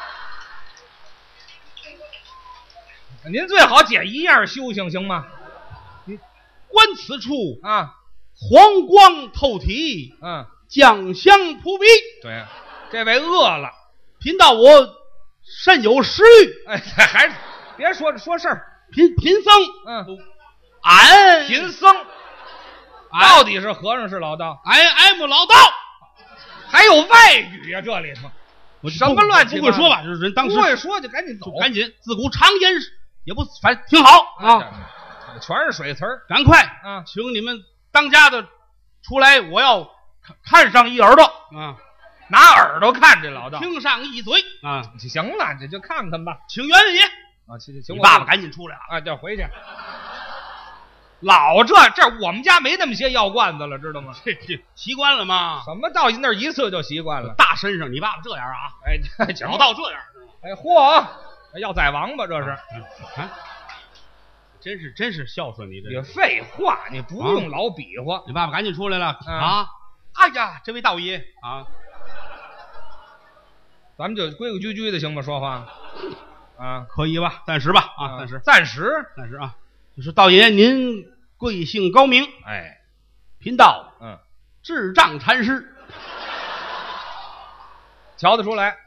您最好捡一样修行吗？ 观此处啊， 黄光透体，酱香扑鼻。 对，这位饿了， 贫道我甚有食欲。 哎，还是别说事儿。 贫僧，俺贫僧，到底是和尚是老道 ？M 老道， 还有外语呀，这里头什么乱七八糟？ 不会说吧？就是人当时不会说就赶紧走， 赶紧。自古常言也不，反正挺好啊。 全是水词儿， 赶快啊！请你们当家的出来，我要看上一耳朵啊！ 拿耳朵看这老道， 听上一嘴啊！ 行了，这就看看吧。 请元爷啊，请你爸爸赶紧出来了啊！就回去。老这我们家没那么些药罐子了，知道吗？ 这习惯了吗？ 什么到那儿一次就习惯了？ 大身上，你爸爸这样啊？ 哎， 老道这样， 哎，嚯，要宰王吧？这是。 真是孝顺你这。 也废话，你不用老比划。 你爸爸赶紧出来了啊！哎呀，这位道爷啊， 咱们就规规矩矩的行吗？说话啊， 可以吧？暂时吧啊， 暂时啊。就是道爷，您贵姓高明？ 哎， 贫道智障禅师， 瞧得出来。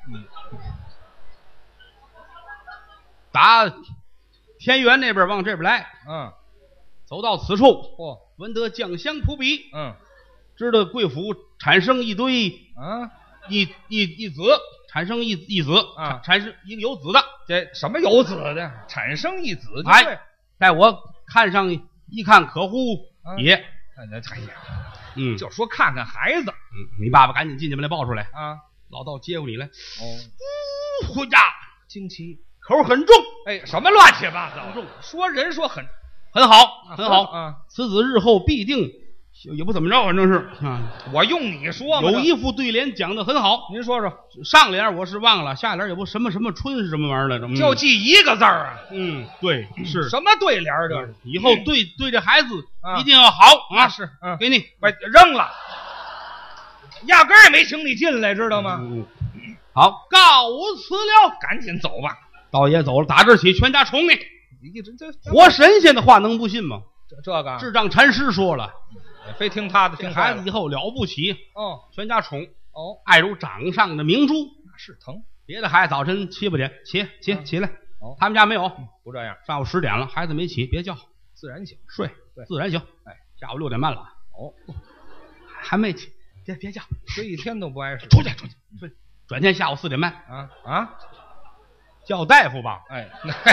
打天元那边往这边来，走到此处，闻得酱香扑鼻，知道贵府产生一堆一子，产生一子啊，产生一个有子的， 这什么有子的？产生一子， 哎，在我看上一看可乎也， 哎呀，就说看看孩子， 你爸爸赶紧进去把来抱出来啊， 老道接过你来， 回家惊奇。 口很重， 哎，什么乱七八糟？说人说很好，很好啊！ 此子日后必定也不怎么着，反正是啊。 我用你说嘛， 有一副对联讲得很好， 您说说。 上联我是忘了，下联也不什么春是什么玩意儿来着？ 就记一个字儿啊。 对，是什么对联这是？ 以后对这孩子一定要好啊！ 是， 给你， 扔了，压根儿也没请你进来，知道吗？ 好，告辞了， 赶紧走吧。 道爷走了，打这起全家宠你。 这活神仙的话能不信吗？ 这个智障禅师说了， 非听他的， 这孩子以后了不起，全家宠。 哦， 爱如掌上的明珠。 是疼。 别的孩子早晨7、8点起来， 哦， 他们家没有， 不这样， 上午10点了，孩子没起，别叫， 自然醒。 睡， 对， 自然醒。 哎， 下午6点半了， 哦， 还没起，别叫， 这一天都不碍事。 出去。转天下午4点半，叫大夫吧。 哎，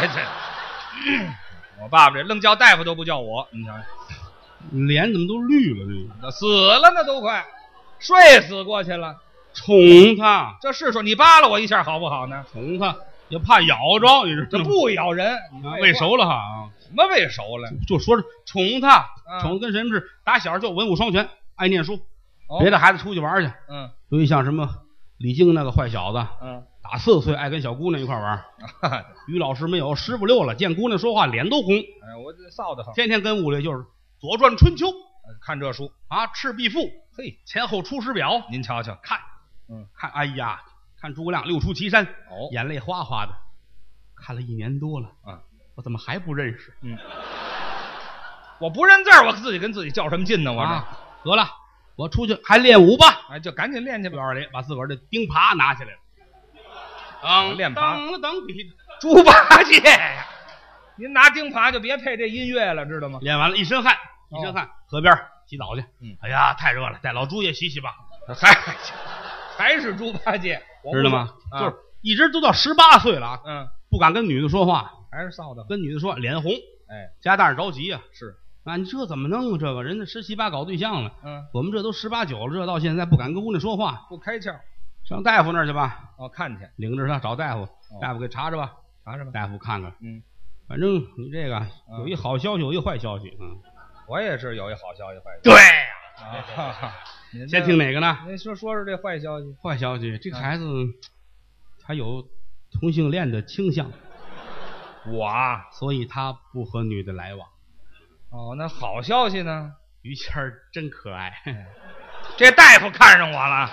我爸爸这愣叫大夫都不叫我，你瞧， 脸怎么都绿了？ 那死了那都快，睡死过去了。 宠他， 这是说你扒拉我一下好不好呢？ 宠他，也怕咬着，你知道这吗？ 不咬人， 喂熟了哈， 什么喂熟了？ 就说是宠他，宠跟什么是？打小就文武双全，爱念书。别的孩子出去玩去，尤其像什么李菁那个坏小子，打4岁爱跟小姑娘一块玩。于老师没有，15、16了，见姑娘说话脸都红。 哎，我这臊得慌， 天天跟屋里就是《左传》《春秋》， 看这书啊，《赤壁赋》， 嘿， 前后出师表， 您瞧瞧， 看，看，哎呀，看诸葛亮六出祁山，眼泪哗哗的，看了1年多了，我怎么还不认识？ 我不认字儿，我自己跟自己较什么劲呢？我得了，我出去还练武吧？ 哎，就赶紧练去吧。 院里把自个儿的钉耙拿起来了， 练耙， 猪八戒呀！您拿钉耙就别配这音乐了，知道吗？ 练完了，一身汗，河边洗澡去。哎呀，太热了，带老猪也洗洗吧。 还是猪八戒， 知道吗？就是一直都到18岁了啊，不敢跟女的说话， 还是臊的， 跟女的说脸红， 哎， 家大人着急啊。 是啊，你这怎么弄啊？这个人家17、18搞对象了，我们这都18、9了，这到现在不敢跟姑娘说话， 不开窍。 上大夫那儿去吧。 看去， 领着他找大夫，大夫给查着吧，大夫看看，反正你这个有一好消息，有一坏消息， 我也是有一好消息，坏消息。 对呀，先听哪个呢？ 您说这坏消息。 坏消息，这个孩子他有同性恋的倾向，所以他不和女的来往。 那好消息呢？ 于谦儿真可爱， 这大夫看上我了。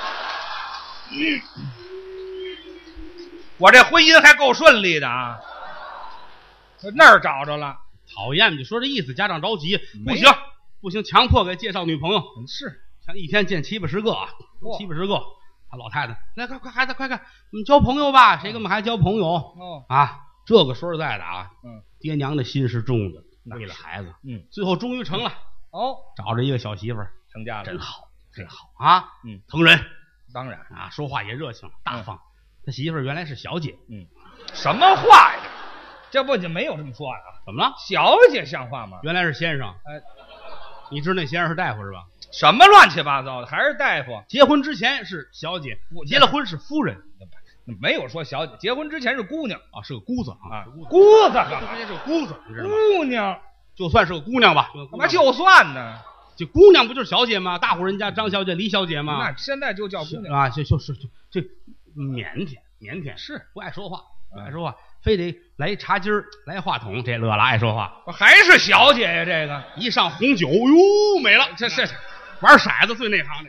我这婚姻还够顺利的啊，那儿找着了。 讨厌，你说这意思，家长着急，不行，强迫给介绍女朋友。 是， 像一天见70、80个啊，70、80个。他老太太，来，快，孩子，快看，我们交朋友吧。谁跟我们还交朋友？这个说实在的啊，爹娘的心是重的，为了孩子，最后终于成了。找着一个小媳妇儿， 成家了， 真好啊，疼人。 当然啊，说话也热情大方。他媳妇儿原来是小姐， 什么话呀？这不就没有这么说啊？ 怎么了？ 小姐像话吗？ 原来是先生。你知道那先生是大夫是吧？ 什么乱七八糟的，还是大夫？ 结婚之前是小姐，结了婚是夫人。 没有说小姐，结婚之前是姑娘啊，是个姑子啊， 姑子干嘛？ 这是个姑子，你知道吗？ 姑娘就算是个姑娘吧， 干嘛就算呢？ 这姑娘不就是小姐吗？大户人家张小姐、李小姐吗？ 那现在就叫姑娘啊，就这腼腆是不爱说话，非得来茶几儿来话筒，这乐了爱说话， 还是小姐呀？这个一上红酒，哟，没了，这是玩骰子最内行的。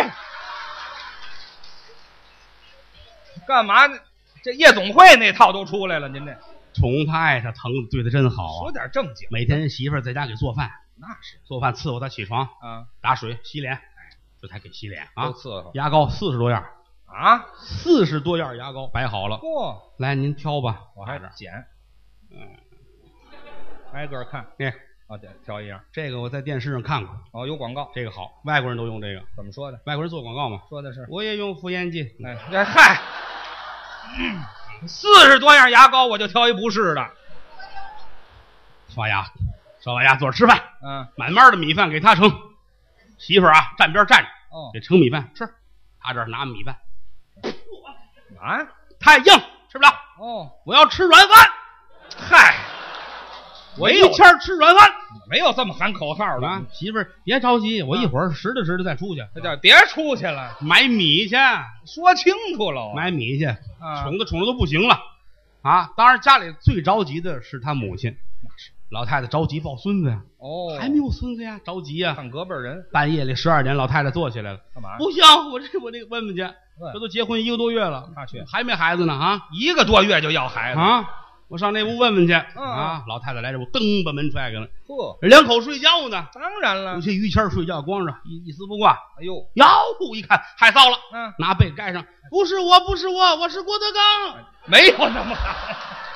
干嘛呢？这夜总会那套都出来了，您这宠他爱他疼，对他真好啊！ 说点正经， 每天媳妇儿在家给做饭， 那是做饭伺候他起床打水洗脸，这才给洗脸啊， 都伺候。 牙膏40多样，40多样牙膏摆好了。来您挑吧， 我还捡，挨个看。对，挑一样。 这个我在电视上看过， 有广告， 这个好，外国人都用这个。 怎么说的？ 外国人做广告嘛， 说的是我也用妇炎洁。 嗨，40多样牙膏，我就挑一不是的。 刷牙，刷完牙坐着吃饭。慢慢的米饭给他盛，媳妇儿啊站边站着，给盛米饭吃。他这儿拿米饭，太硬吃不了。我要吃软饭。 嗨， 我一天吃软饭， 没有这么喊口号的。 媳妇儿别着急，我一会儿拾掇再出去。 这叫别出去了， 买米去。 说清楚了， 买米去。宠的都不行了啊！当然家里最着急的是他母亲，老太太着急抱孙子呀。还没有孙子呀，着急呀。 看隔辈人， 半夜里12点，老太太坐起来了，干嘛？不行，我这个问问去，这都结婚1个多月了，还没孩子呢啊！1个多月就要孩子啊！ 我上那屋问问去。 啊， 老太太来这屋，噔把门踹开了。 呵， 两口睡觉呢。 当然了有。些于谦睡觉光着，一丝不挂。 哎呦， 哟，一看害臊了，拿被盖上。不是我，我是郭德纲。 没有那么喊。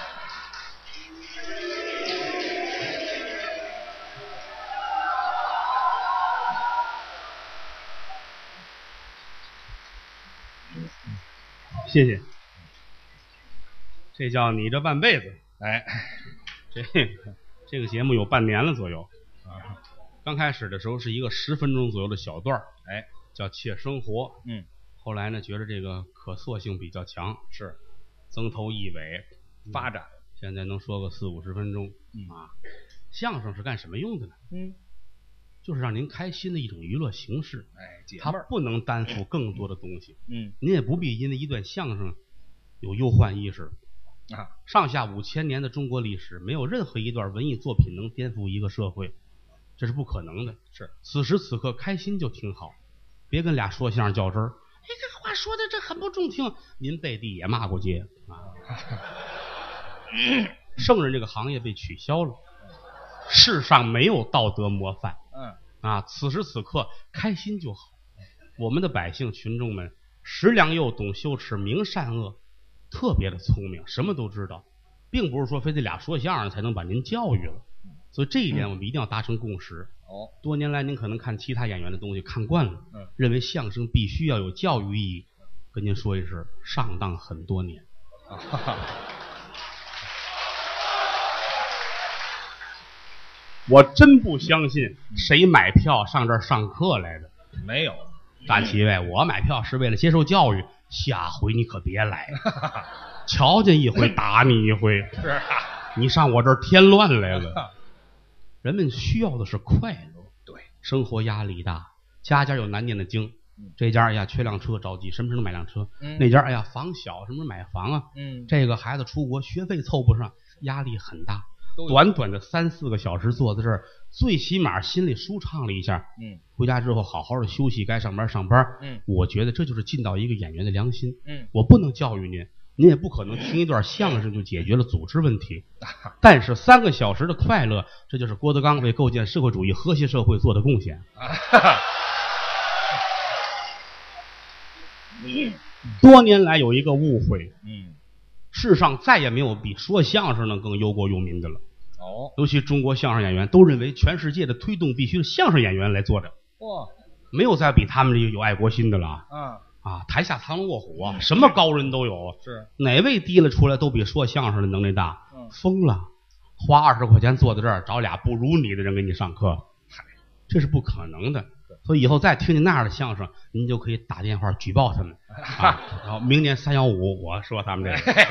谢谢。这叫你这半辈子。 哎， 这个节目有半年了左右。刚开始的时候是一个10分钟左右的小段儿， 哎， 叫切生活。后来呢，觉得这个可塑性比较强， 是增头一尾发展。 现在能说个40-50分钟。相声是干什么用的呢？就是让您开心的一种娱乐形式。 哎，解闷它不能担负更多的东西。您也不必因为一段相声有忧患意识。上下5000年的中国历史，没有任何一段文艺作品能颠覆一个社会，这是不可能的。 是，此时此刻开心就挺好，别跟俩说相声较真儿。这话说的这很不中听，您背地也骂过街圣人这个行业被取消了，世上没有道德模范。此时此刻开心就好。我们的百姓群众们识良莠，懂羞耻，明善恶，特别的聪明，什么都知道，并不是说非得俩说相声才能把您教育了。所以这一点我们一定要达成共识。多年来您可能看其他演员的东西看惯了，认为相声必须要有教育意义，跟您说一声，上当很多年。我真不相信谁买票上这儿上课来的。 没有。 站起位，我买票是为了接受教育，下回你可别来。瞧见一回打你一回。 是啊， 你上我这儿添乱来了。人们需要的是快乐。 对， 生活压力大，家家有难念的经。这家哎呀缺辆车着急，什么时候能买辆车？那家哎呀房小，什么时候买房啊？这个孩子出国学费凑不上，压力很大。短短的3-4个小时坐在这儿，最起码心里舒畅了一下。回家之后好好的休息，该上班上班。我觉得这就是尽到一个演员的良心。我不能教育您，您也不可能听一段相声就解决了组织问题。但是3个小时的快乐，这就是郭德纲为构建社会主义和谐社会做的贡献。多年来有一个误会，世上再也没有比说相声能更忧国忧民的了。尤其中国相声演员都认为全世界的推动必须是相声演员来做的。没有再比他们这有爱国心的了。台下藏龙卧虎啊，什么高人都有。 是哪位提了出来都比说相声的能耐大。疯了，花20块钱坐在这儿找俩不如你的人给你上课，这是不可能的。所以以后再听见那样的相声，您就可以打电话举报他们。然后明年315我说他们这个。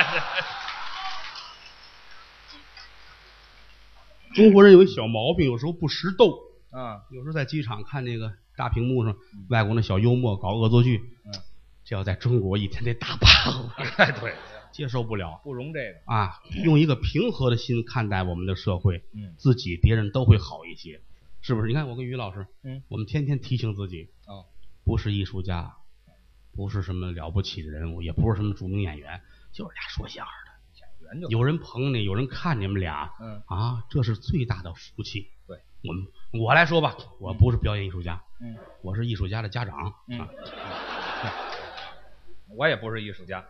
中国人有一小毛病，有时候不识逗。有时候在机场看那个大屏幕上，外国那小幽默搞恶作剧，这要在中国一天得打8个。对，接受不了， 不容这个用一个平和的心看待我们的社会，自己别人都会好一些，是不是？你看我跟于老师，我们天天提醒自己，不是艺术家，不是什么了不起的人物，也不是什么著名演员，就是俩说相声的。有人捧你，有人看你们俩，这是最大的福气。 对， 我来说吧，我不是表演艺术家，我是艺术家的家长。 我也不是艺术家。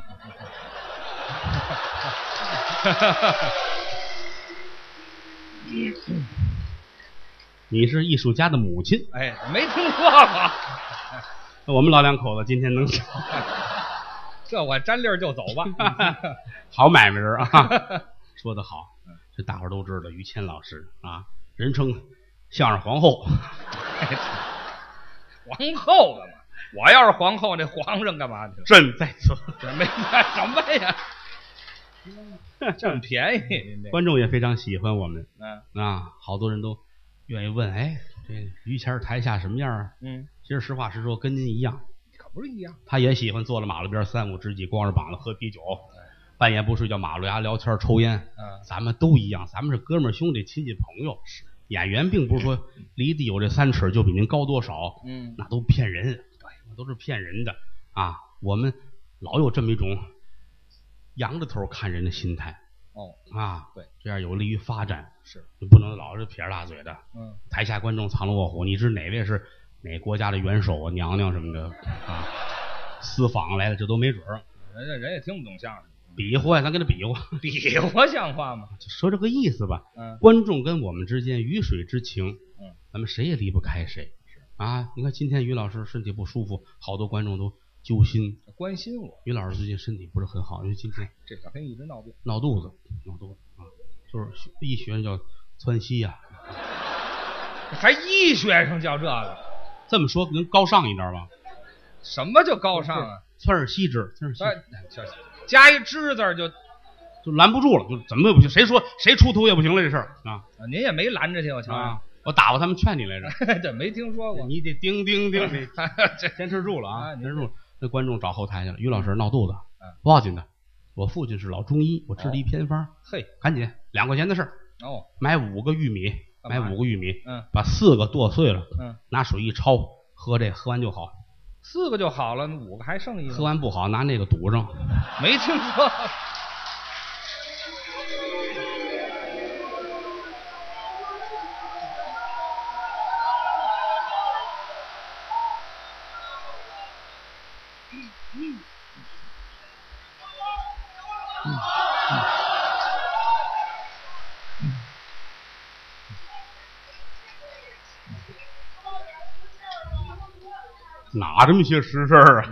你是艺术家的母亲。 哎，没听说过。 我们老两口子今天能这我沾粒儿就走吧。 好买卖人啊。说得好，这大伙儿都知道于谦老师人称相声皇后。 皇后了吗？我要是皇后，这皇上干嘛去了？ 朕在此。 这没干什么呀？这么便宜， 观众也非常喜欢我们。好多人都愿意问，这于谦台下什么样啊？其实实话实说，跟您一样。 可不是一样。 他也喜欢坐了马路边3-5知己，光着膀子喝啤酒，半夜不睡觉马路牙聊天抽烟。咱们都一样，咱们是哥们儿兄弟亲戚朋友。演员并不是说离地有这3尺就比您高多少，那都骗人，那都是骗人的。我们老有这么一种仰着头看人的心态。 哦， 啊， 对， 这样有利于发展。 是， 你不能老是撇着大嘴的。台下观众藏龙卧虎，你知哪位是哪国家的元首啊、娘娘什么的啊？私访来的，这都没准儿。 人也听不懂相声， 比划呀，咱跟他比划， 比划像话吗？ 就说这个意思吧。观众跟我们之间鱼水之情，咱们谁也离不开谁。是啊，你看今天于老师身体不舒服，好多观众都揪心关心我。 于老师最近身体不是很好，因为今天这两天一直闹病， 闹肚子啊，就是医学上叫窜稀呀。 还医学上叫这个？ 这么说能高尚一点吧？ 什么叫高尚啊？ 窜儿稀脂， 加一脂字就拦不住了，就怎么也不行，谁说谁出头也不行了这事儿啊！ 您也没拦着去，我瞧啊，我打发他们劝你来着。 这没听说过， 你得叮，这坚持住了啊！坚持住了。那观众找后台去了，于老师闹肚子，不要紧的，我父亲是老中医，我治了一偏方。 嘿， 赶紧2块钱的事儿。 哦， 买5个玉米，把4个剁碎了，拿水一焯，喝完就好。 4个就好了，5个还剩一个。 喝完不好，拿那个堵上。 没听说。 哪这么些实事儿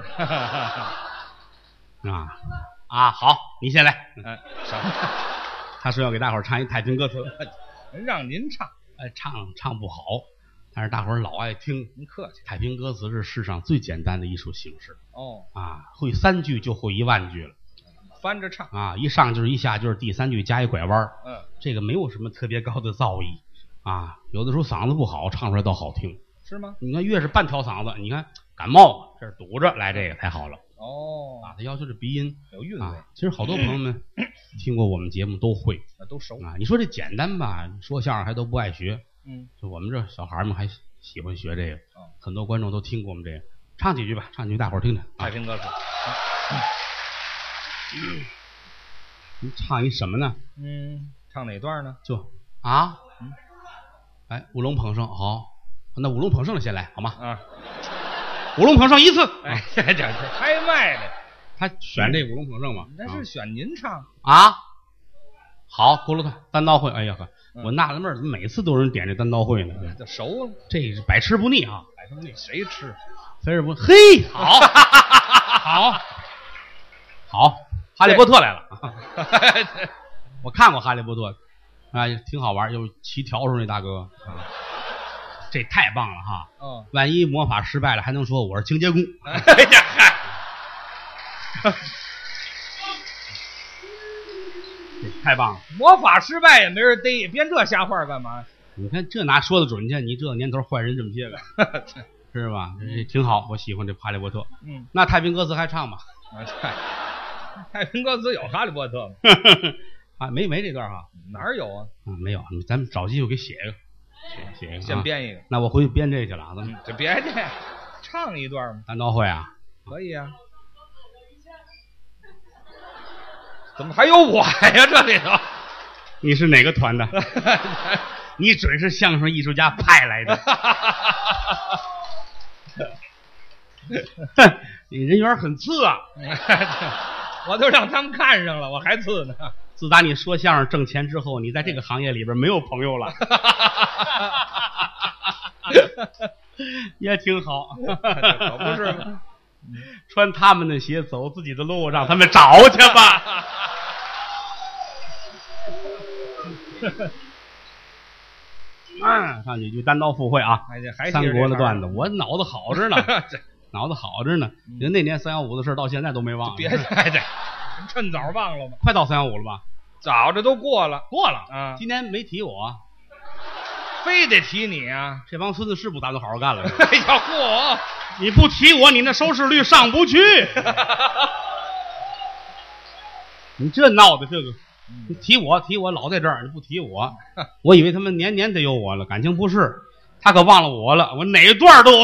啊？好，你先来。 什么？ 他说要给大伙儿唱一太平歌词， 让您唱。 唱不好，但是大伙儿老爱听。 您客气。 太平歌词是世上最简单的艺术形式。 哦。啊， 会3句就会10000句了。 翻着唱啊，一上句一下句，第3句加一拐弯。这个没有什么特别高的造诣啊。有的时候嗓子不好，唱出来倒好听。 是吗？ 你看越是半条嗓子，你看感冒这儿堵着，来这个才好了。 哦， 他要求这鼻音有韵味。 其实好多朋友们听过我们节目都会， 都熟啊。你说这简单吧，说相声还都不爱学。就我们这小孩们还喜欢学这个。很多观众都听过我们这个，唱几句吧，唱几句大伙儿听听。 太平歌词。 你唱一什么呢？ 唱哪段呢？ 就舞龙捧圣，好。那舞龙捧圣的先来好吗？舞龙捧圣1次。 这是开麦的， 他选这舞龙捧圣嘛？ 那是选您唱好，葫芦头单刀会。哎呀呵，我纳了闷儿，怎么每次都有人点这单刀会呢？ 这熟了， 这是百吃不腻啊，百吃不腻。 谁吃？ 非是不嘿，好，哈利波特来了。我看过哈利波特，挺好玩，又骑笤帚那大哥。这太棒了哈！万一魔法失败了，还能说我是清洁工。 哎呀嗨！ 太棒了！ 魔法失败也没人逮，编这瞎话干嘛？ 你看这哪说得准去？你这年头坏人这么些个，是吧？这挺好，我喜欢这哈利波特。那太平歌词还唱吧？ 太平歌词有哈利波特吗？ 没这段哈？ 哪儿有啊？ 没有，咱们找机会给写一个。写一个， 先编一个。 那我回去编这去了，咱们就别介，唱一段嘛。 单刀会啊， 可以啊。怎么还有我呀？这里头， 你是哪个团的？你准是相声艺术家派来的。你人缘很次啊！ 我都让他们看上了，我还次呢。 自打你说相声挣钱之后，你在这个行业里边没有朋友了。也挺好。 可不是吗？ 穿他们的鞋走自己的路，让他们找去吧。上几句单刀赴会啊，三国的段子，我脑子好着呢，你看那年315的事到现在都没忘。 别趁早忘了吧？ 快到315了吧？ 早这都过了啊！今年没提我， 非得提你啊！ 这帮孙子是不打算好好干了。 哎呀嚯！ 你不提我，你那收视率上不去。你这闹的这个，你提我老在这儿，你不提我，我以为他们年年得有我了，感情不是，他可忘了我了，我哪段都有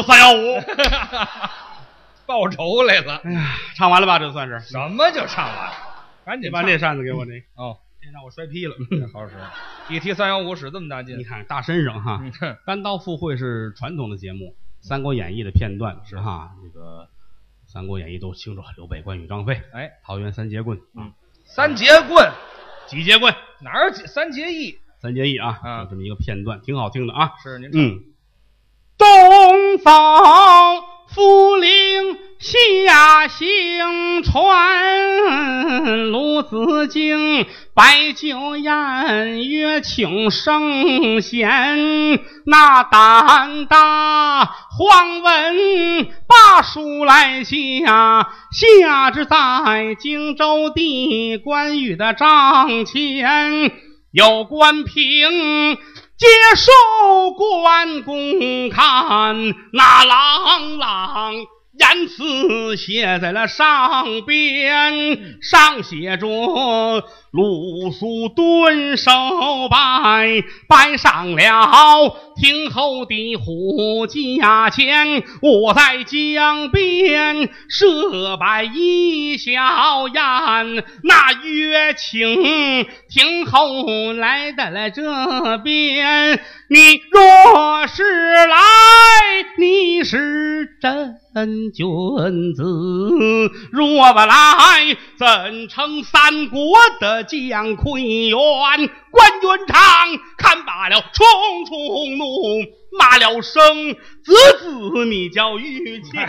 315。 报仇来了。 哎呀，唱完了吧？这算是什么就唱完了？ 赶紧把这扇子给我这， 哦， 这让我摔劈了。 好使，一提315使这么大劲。 你看大身上哈，单刀赴会是传统的节目，《三国演义》的片段是哈，这个《三国演义》都清楚，刘备、关羽、张飞， 哎， 桃园三节棍三节棍， 几节棍？ 哪有三节义？ 三结义啊，有这么一个片段，挺好听的啊。 是您东方福陵下行船，鲁子敬摆酒宴，约请圣贤。那胆大黄文把书来下，下至在荆州地关羽的帐前，有关平接受关公看，那朗言辞写在了上边，上写着鲁肃蹲守拜上了亭后的虎驾前，我在江边设摆一小宴，那约请亭后来的来这边，你若是来，你是真君子，若不来，怎称三国的将魁元？关元长看罢了，冲冲怒，骂了声子你叫御前。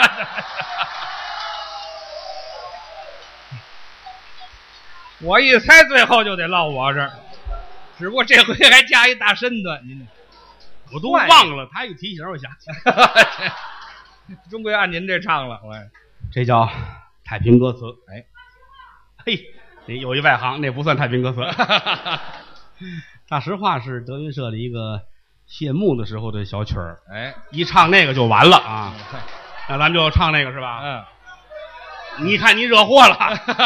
我一猜最后就得落我这儿，只不过这回还加一大身段，您我都忘了，他一提醒我想起来。 终归按您这唱了， 这叫太平歌词。 哎， 嘿，有一外行，那不算太平歌词。大实话是德云社的一个谢幕的时候的小曲儿。 哎， 一唱那个就完了啊。那咱们就唱那个是吧？ 嗯， 你看你惹祸了。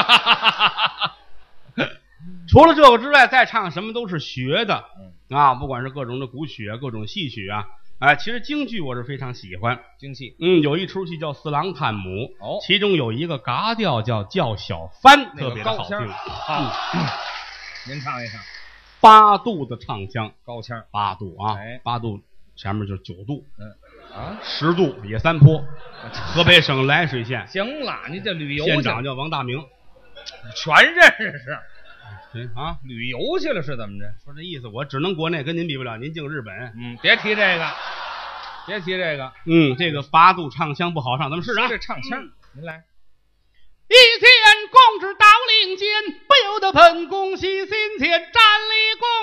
除了这个之外，再唱什么都是学的啊，不管是各种的古曲啊，各种戏曲啊。哎，其实京剧我是非常喜欢， 京戏， 有一出戏叫《四郎探母》， 哦， 其中有一个嘎调叫小番， 那个特别的好听。 您唱一唱。 8度的唱腔， 高腔 8度啊 ，8 度前面就是9度，10度野三坡，河北省涞水县。 行了，你这旅游县长叫王大明， 全认识。旅游去了是怎么着？ 说这意思，我只能国内跟您比不了，您进日本。 别提这个，别提这个。 这个8度唱腔不好唱，咱们试啊。 这唱腔，您来。 一见公至到令间，不由得喷公喜心前，站立公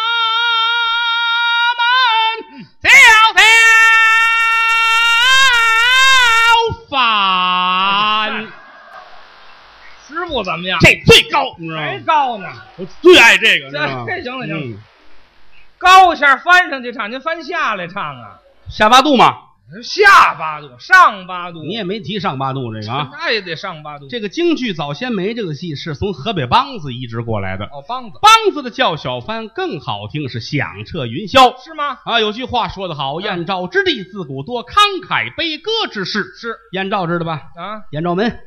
们小反。 师傅怎么样？ 这最高，你知道吗？ 还高呢， 我最爱这个，知道吗？ 这行了行了，高一下翻上去唱，您翻下来唱啊？ 下8度嘛， 下8度，上8度， 你也没提上8度这个啊？ 那也得上8度。 这个京剧早先没这个戏，是从河北梆子移植过来的。 梆子的叫小番更好听，是响彻云霄， 是吗？ 有句话说得好，燕赵之地自古多慷慨悲歌之士。 是燕赵知道吧？燕赵门。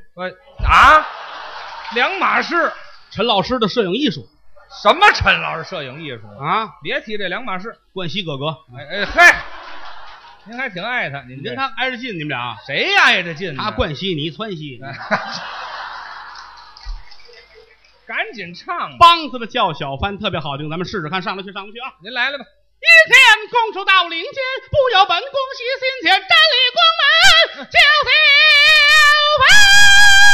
两码事。 陈老师的摄影艺术。 什么陈老师摄影艺术啊？ 别提这两码事。 冠希哥哥。 您还挺爱他， 你跟他挨着近，你们俩谁挨着近？ 他冠希，你川西。 赶紧唱！ 梆子的叫小番特别好听，咱们试试看，上得去啊！ 您来了吧。 一天公主到领间，不由本宫喜心前，站立宫门叫小番。